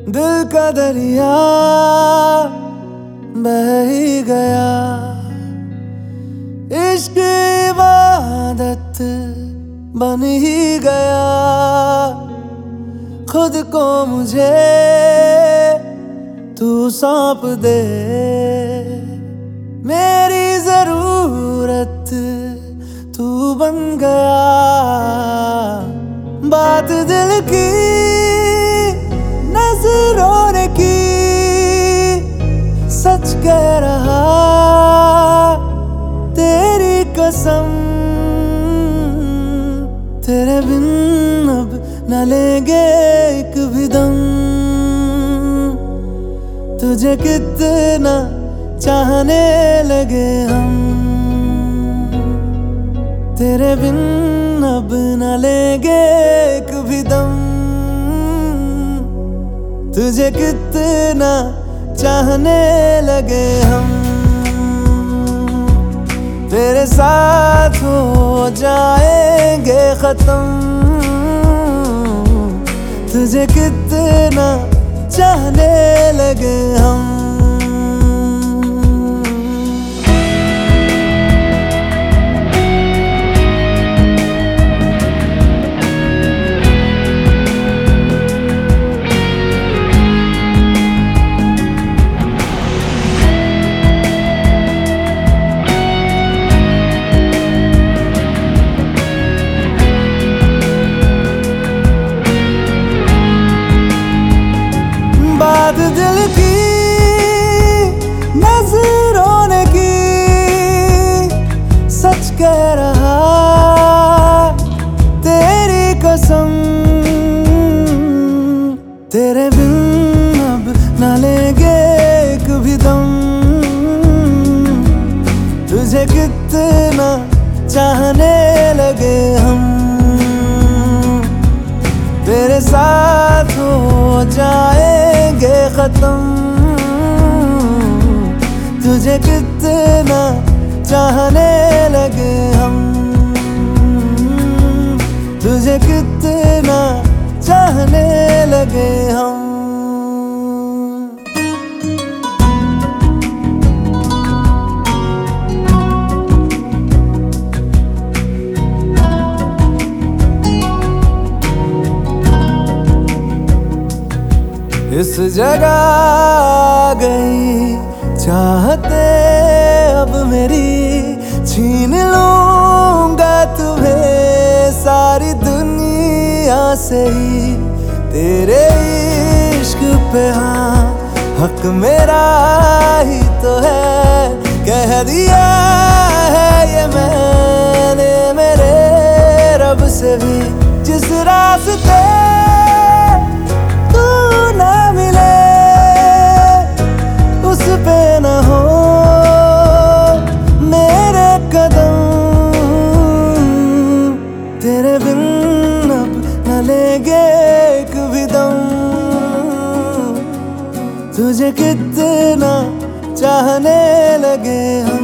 दिल का दरिया बह ही गया, इश्क इबादत बन ही गया। खुद को मुझे तू सौंप दे, मेरी जरूरत तू बन गया। बात दिल की नजरों ने की, सच कह रहा तेरी कसम। तेरे बिन अब न लेंगे एक भी दम, तुझे कितना चाहने लगे हम। तेरे बिन अब न लेंगे एक भी दम, तुझे कितना चाहने लगे हम। तेरे साथ हो जाएंगे खत्म, तुझे कितना चाहने लगे हम। बात दिल की नजरों ने की, सच कह रहा तेरी कसम। तेरे बिन अब न लेंगे एक भी दम, तुझे कितना चाहने लगे हम। तेरे साथ हो जाएंगे खत्म, तुझे कितना चाहने लगे हम। तुझे कितना चाहने लगे हम। इस जगह आ गई चाहते अब मेरी, छीन लूंगा तुम्हें सारी दुनिया से ही। तेरे इश्क पे हाँ हक मेरा ही तो है, कह दिया है ये मैंने मेरे रब से भी। जिस रास्ते पे न हो मेरे कदम, तेरे बिन अब न लेंगे एक भी दम, तुझे कितना चाहने लगे हम।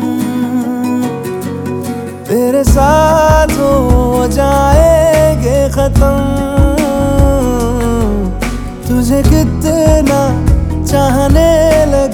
तेरे साथ हो जाएंगे खत्म, तुझे कितना चाहने लगे